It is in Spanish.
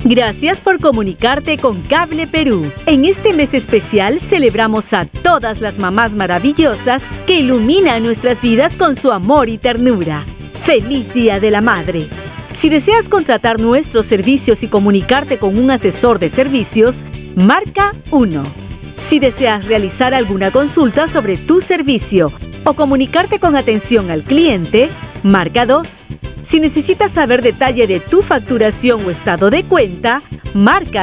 Gracias por comunicarte con Cable Perú. En este mes especial celebramos a todas las mamás maravillosas que iluminan nuestras vidas con su amor y ternura. ¡Feliz Día de la Madre! Si deseas contratar nuestros servicios y comunicarte con un asesor de servicios, marca 1. Si deseas realizar alguna consulta sobre tu servicio o comunicarte con atención al cliente, marca 2. Si necesitas saber detalle de tu facturación o estado de cuenta, marca